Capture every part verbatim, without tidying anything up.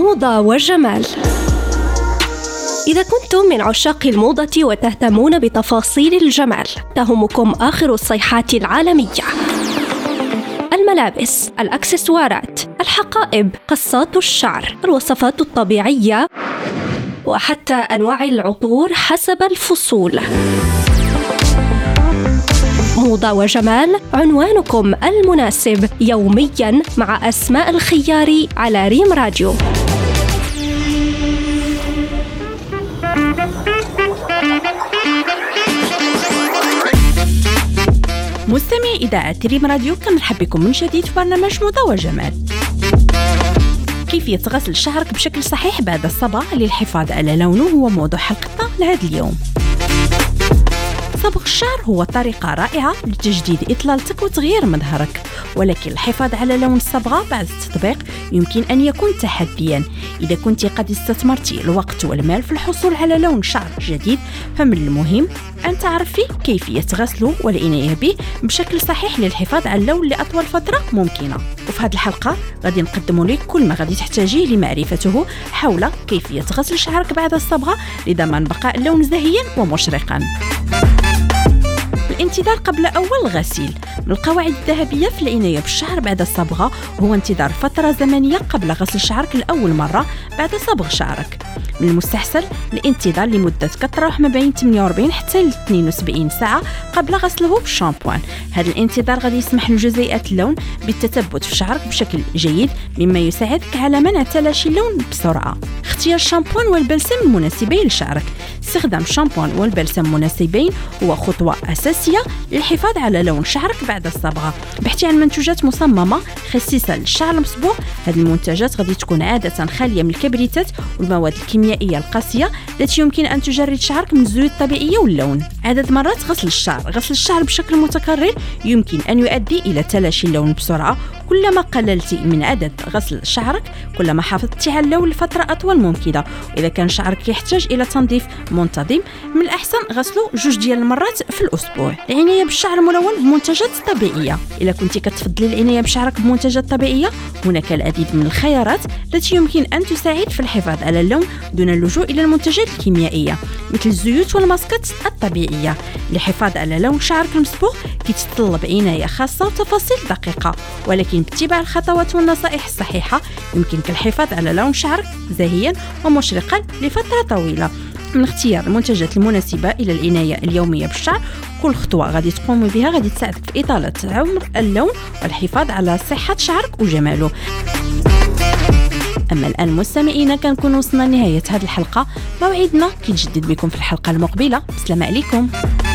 موضة وجمال. إذا كنتم من عشاق الموضة وتهتمون بتفاصيل الجمال، تهمكم آخر الصيحات العالمية: الملابس، الأكسسوارات، الحقائب، قصات الشعر، الوصفات الطبيعية، وحتى أنواع العطور حسب الفصول. موضة وجمال، عنوانكم المناسب يومياً مع أسماء الخياري على ريم راديو. مستمعي إذاعة ريم راديو، كنرحب بكم من جديد في برنامج موضة وجمال. كيفية غسل شعرك بشكل صحيح بعد الصبغة للحفاظ على لونه هو موضوع حلقتنا لهذا اليوم. صبغ الشعر هو طريقة رائعة لتجديد إطلالتك وتغيير مظهرك، ولكن الحفاظ على لون الصبغة بعد التطبيق يمكن أن يكون تحدياً. إذا كنت قد استثمرتي الوقت والمال في الحصول على لون شعر جديد، فمن المهم أن تعرفي كيفية غسله والعناية به بشكل صحيح للحفاظ على اللون لأطول فترة ممكنة. وفي هذه الحلقة غادي نقدم لك كل ما غادي تحتاجيه لمعرفته حول كيفية غسل شعرك بعد الصبغة لضمان بقاء اللون زاهياً ومشرقاً. الانتظار قبل أول غسيل. من القواعد الذهبية في العناية بالشعر بعد الصبغة هو انتظار فترة زمنية قبل غسل شعرك لأول مرة بعد صبغ شعرك. من المستحسن الانتظار لمدة كتراوح ما بين ثمانية وأربعين حتى ل اثنين وسبعين ساعة قبل غسله بالشامبوان. هذا الانتظار غادي يسمح لجزيئات اللون بالتثبت في شعرك بشكل جيد، مما يساعدك على منع تلاشي اللون بسرعة. اختيار الشامبوان والبلسم المناسبين لشعرك. استخدام الشامبوان والبلسم مناسبين هو خطوة أساسية للحفاظ على لون شعرك بعد الصبغة. بحثي عن منتوجات مصممة خصيصة للشعر المصبوغ. هذه المنتجات غادي تكون عادة خالية من الكبريتات والمواد الكيميائية القاسية التي يمكن أن تجرد شعرك من الزيوت الطبيعية واللون. عدد مرات غسل الشعر. غسل الشعر بشكل متكرر يمكن أن يؤدي إلى تلاشي اللون بسرعة. كلما قللتي من عدد غسل شعرك كلما حافظتي على اللون لفترة أطول ممكنة. وإذا كان شعرك يحتاج إلى تنظيف منتظم، من الأحسن غسله جوج ديال المرات في الأسبوع. العناية بالشعر ملون بمنتجات طبيعية. إذا كنت كتفضلي العناية بشعرك بمنتجات طبيعية، هناك العديد من الخيارات التي يمكن أن تساعد في الحفاظ على اللون دون اللجوء إلى المنتجات الكيميائية مثل الزيوت والماسكات الطبيعية. للحفاظ على لون شعرك المصبوغ كيتطلب عناية خاصة وتفاصيل دقيقة، ولكن باتباع الخطوات والنصائح الصحيحة يمكنك الحفاظ على لون شعرك زاهيا ومشرقا لفترة طويلة. من اختيار المنتجات المناسبة إلى العناية اليومية بالشعر، كل خطوة غادي تقوم بها غادي تساعدك في إطالة عمر اللون والحفاظ على صحة شعرك وجماله. أما الآن مستمعينا، كنكون وصلنا لنهاية هذه الحلقة. موعدنا كيتجدد بكم في الحلقة المقبلة. بسلام عليكم.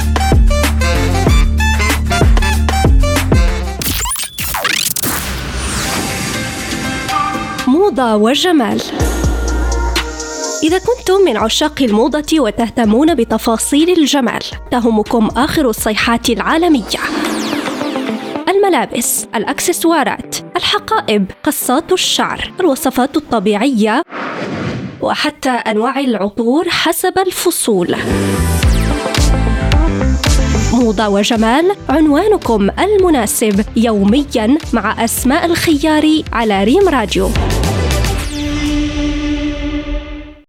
موضة وجمال. إذا كنتم من عشاق الموضة وتهتمون بتفاصيل الجمال، تهمكم آخر الصيحات العالمية: الملابس، الأكسسوارات، الحقائب، قصات الشعر، الوصفات الطبيعية، وحتى أنواع العطور حسب الفصول. موضة وجمال، عنوانكم المناسب يومياً مع أسماء الخياري على ريم راديو.